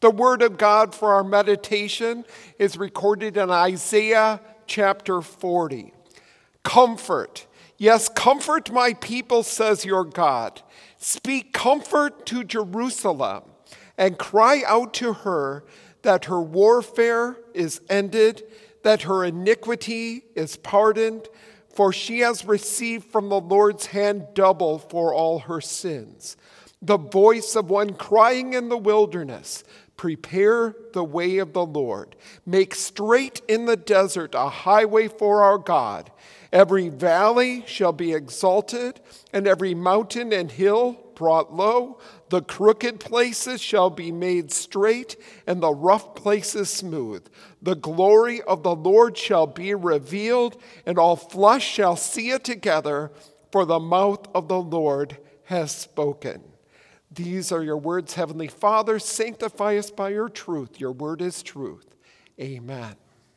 The word of God for our meditation is recorded in Isaiah chapter 40. Comfort. Yes, comfort my people, says your God. Speak comfort to Jerusalem and cry out to her that her warfare is ended, that her iniquity is pardoned, for she has received from the Lord's hand double for all her sins. The voice of one crying in the wilderness, prepare the way of the Lord. Make straight in the desert a highway for our God. Every valley shall be exalted, and every mountain and hill brought low. The crooked places shall be made straight, and the rough places smooth. The glory of the Lord shall be revealed, and all flesh shall see it together, for the mouth of the Lord has spoken. These are your words, Heavenly Father. Sanctify us by your truth. Your word is truth. Amen.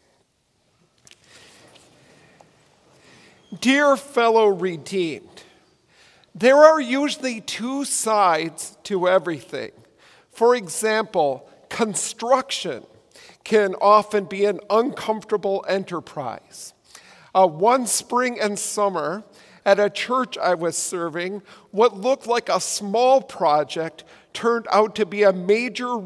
Dear fellow redeemed, there are usually two sides to everything. For example, construction can often be an uncomfortable enterprise. One spring and summer, at a church I was serving, what looked like a small project turned out to be a major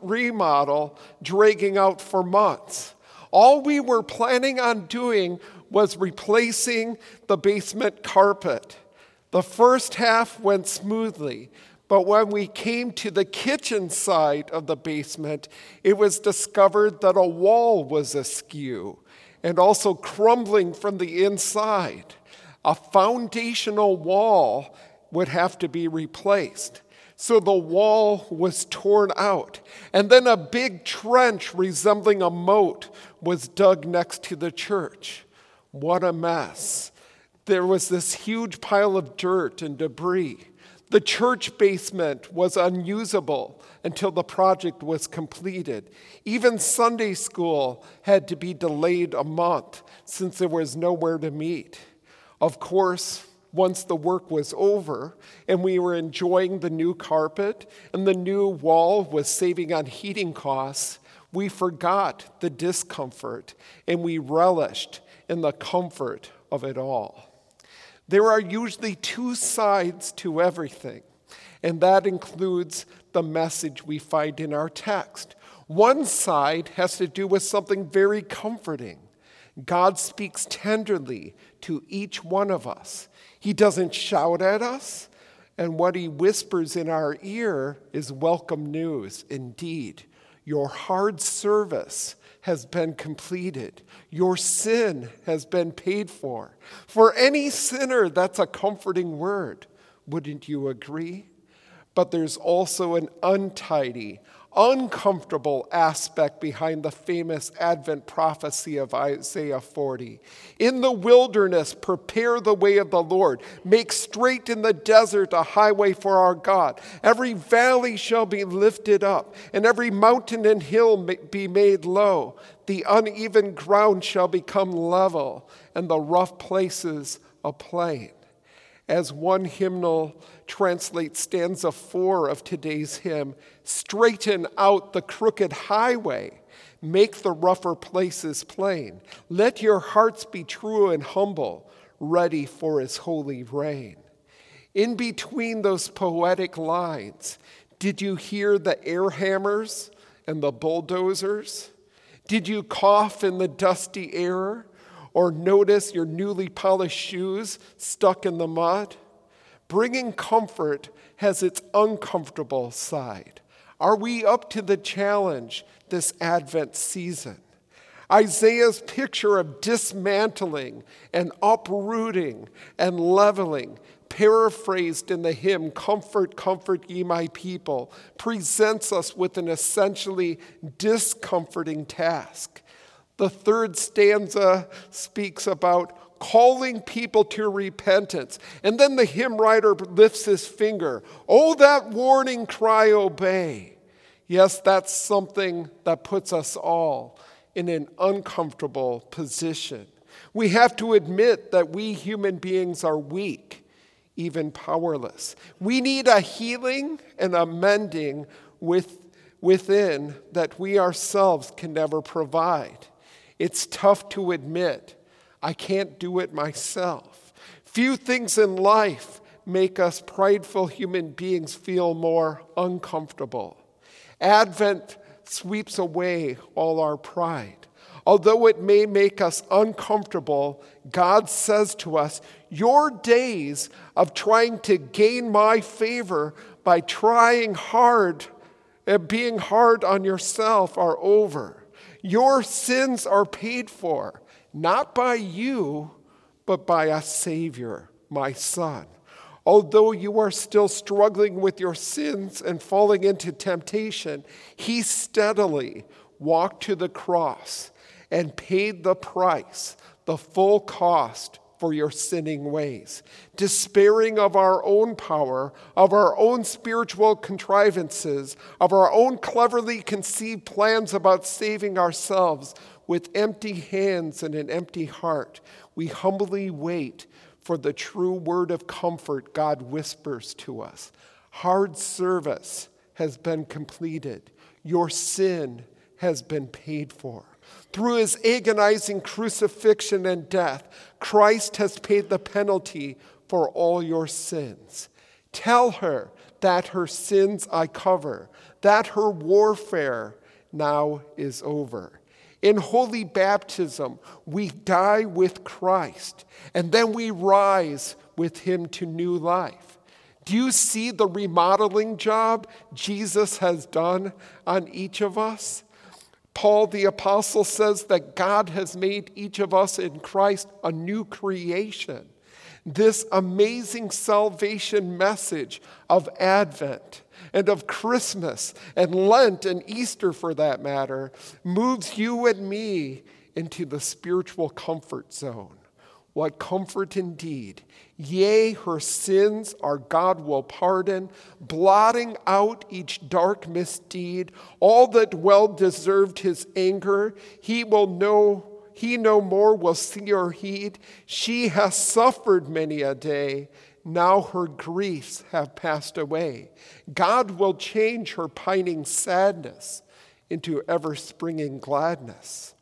remodel dragging out for months. All we were planning on doing was replacing the basement carpet. The first half went smoothly, but when we came to the kitchen side of the basement, it was discovered that a wall was askew and also crumbling from the inside. A foundational wall would have to be replaced. So the wall was torn out. And then a big trench resembling a moat was dug next to the church. What a mess. There was this huge pile of dirt and debris. The church basement was unusable until the project was completed. Even Sunday school had to be delayed a month since there was nowhere to meet. Of course, once the work was over and we were enjoying the new carpet and the new wall was saving on heating costs, we forgot the discomfort and we relished in the comfort of it all. There are usually two sides to everything, and that includes the message we find in our text. One side has to do with something very comforting. God speaks tenderly to each one of us. He doesn't shout at us, and what he whispers in our ear is welcome news indeed. Your hard service has been completed. Your sin has been paid for. For any sinner, that's a comforting word. Wouldn't you agree? But there's also an untidy, uncomfortable aspect behind the famous Advent prophecy of Isaiah 40. In the wilderness, prepare the way of the Lord. Make straight in the desert a highway for our God. Every valley shall be lifted up, and every mountain and hill be made low. The uneven ground shall become level, and the rough places a plain. As one hymnal translates stanza 4 of today's hymn, straighten out the crooked highway, make the rougher places plain. Let your hearts be true and humble, ready for his holy reign. In between those poetic lines, did you hear the air hammers and the bulldozers? Did you cough in the dusty air? Or notice your newly polished shoes stuck in the mud? Bringing comfort has its uncomfortable side. Are we up to the challenge this Advent season? Isaiah's picture of dismantling and uprooting and leveling, paraphrased in the hymn, "Comfort, comfort ye my people," presents us with an essentially discomforting task. The third stanza speaks about calling people to repentance. And then the hymn writer lifts his finger. Oh, that warning cry, obey. Yes, that's something that puts us all in an uncomfortable position. We have to admit that we human beings are weak, even powerless. We need a healing and a mending within that we ourselves can never provide. It's tough to admit, I can't do it myself. Few things in life make us prideful human beings feel more uncomfortable. Advent sweeps away all our pride. Although it may make us uncomfortable, God says to us, your days of trying to gain my favor by trying hard and being hard on yourself are over. Your sins are paid for, not by you, but by a Savior, my Son. Although you are still struggling with your sins and falling into temptation, he steadily walked to the cross and paid the price, the full cost for your sinning ways. Despairing of our own power, of our own spiritual contrivances, of our own cleverly conceived plans about saving ourselves, with empty hands and an empty heart, we humbly wait for the true word of comfort God whispers to us. Hard service has been completed. Your sin has been paid for. Through his agonizing crucifixion and death, Christ has paid the penalty for all your sins. Tell her that her sins I cover, that her warfare now is over. In holy baptism, we die with Christ, and then we rise with him to new life. Do you see the remodeling job Jesus has done on each of us? Paul the apostle says that God has made each of us in Christ a new creation. This amazing salvation message of Advent and of Christmas and Lent and Easter, for that matter, moves you and me into the spiritual comfort zone. What comfort indeed. Yea, her sins our God will pardon, blotting out each dark misdeed, all that well deserved his anger. He no more will see or heed. She has suffered many a day. Now her griefs have passed away. God will change her pining sadness into ever-springing gladness.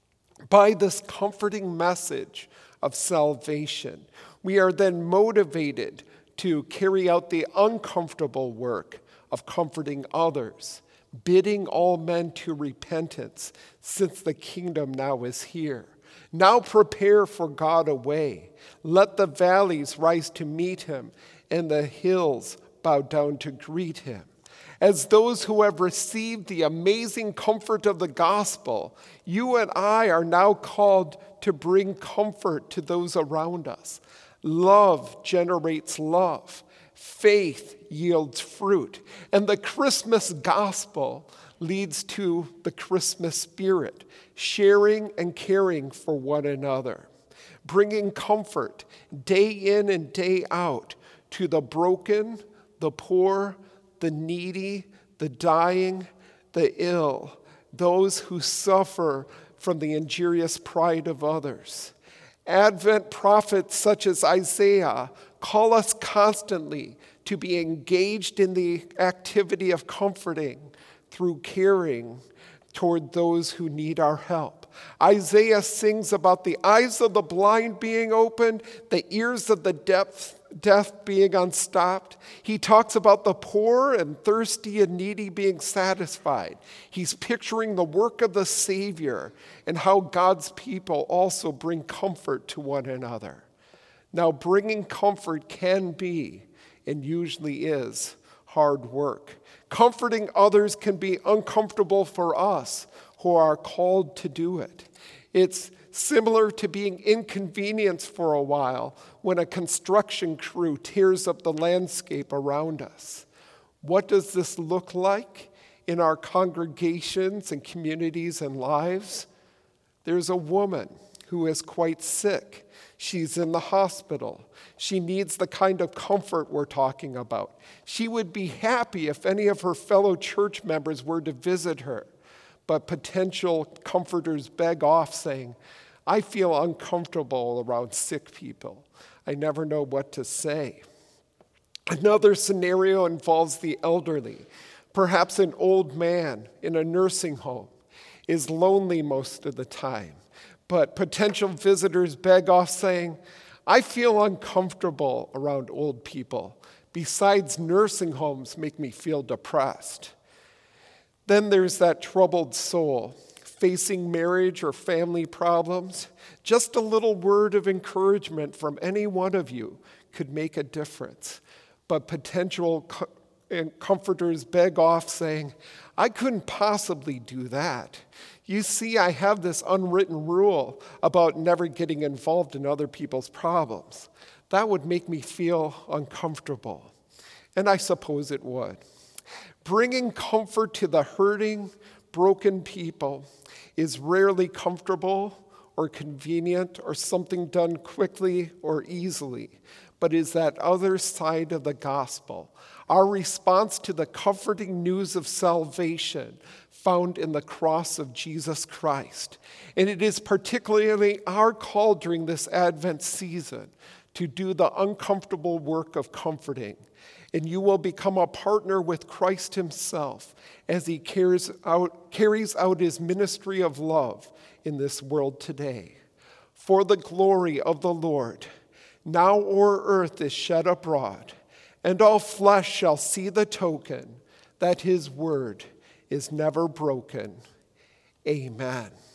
By this comforting message of salvation, we are then motivated to carry out the uncomfortable work of comforting others, bidding all men to repentance, since the kingdom now is here. Now prepare for God a way. Let the valleys rise to meet him, and the hills bow down to greet him. As those who have received the amazing comfort of the gospel, you and I are now called to bring comfort to those around us. Love generates love. Faith yields fruit. And the Christmas gospel leads to the Christmas spirit, sharing and caring for one another, bringing comfort day in and day out to the broken, the poor, the needy, the dying, the ill, those who suffer from the injurious pride of others. Advent prophets such as Isaiah call us constantly to be engaged in the activity of comforting through caring toward those who need our help. Isaiah sings about the eyes of the blind being opened, the ears of the deaf being unstopped. He talks about the poor and thirsty and needy being satisfied. He's picturing the work of the Savior and how God's people also bring comfort to one another. Now, bringing comfort can be, and usually is, hard work. Comforting others can be uncomfortable for us who are called to do it. It's similar to being inconvenienced for a while when a construction crew tears up the landscape around us. What does this look like in our congregations and communities and lives? There's a woman who is quite sick. She's in the hospital. She needs the kind of comfort we're talking about. She would be happy if any of her fellow church members were to visit her, but potential comforters beg off, saying, I feel uncomfortable around sick people. I never know what to say. Another scenario involves the elderly. Perhaps an old man in a nursing home is lonely most of the time, but potential visitors beg off saying, I feel uncomfortable around old people. Besides, nursing homes make me feel depressed. Then there's that troubled soul facing marriage or family problems. Just a little word of encouragement from any one of you could make a difference. But potential comforters beg off saying, I couldn't possibly do that. You see, I have this unwritten rule about never getting involved in other people's problems. That would make me feel uncomfortable. And I suppose it would. Bringing comfort to the hurting, broken people is rarely comfortable or convenient or something done quickly or easily, but is that other side of the gospel, our response to the comforting news of salvation found in the cross of Jesus Christ. And it is particularly our call during this Advent season to do the uncomfortable work of comforting. And you will become a partner with Christ himself as he carries out his ministry of love in this world today. For the glory of the Lord, now o'er earth is shed abroad, and all flesh shall see the token that his word is never broken. Amen.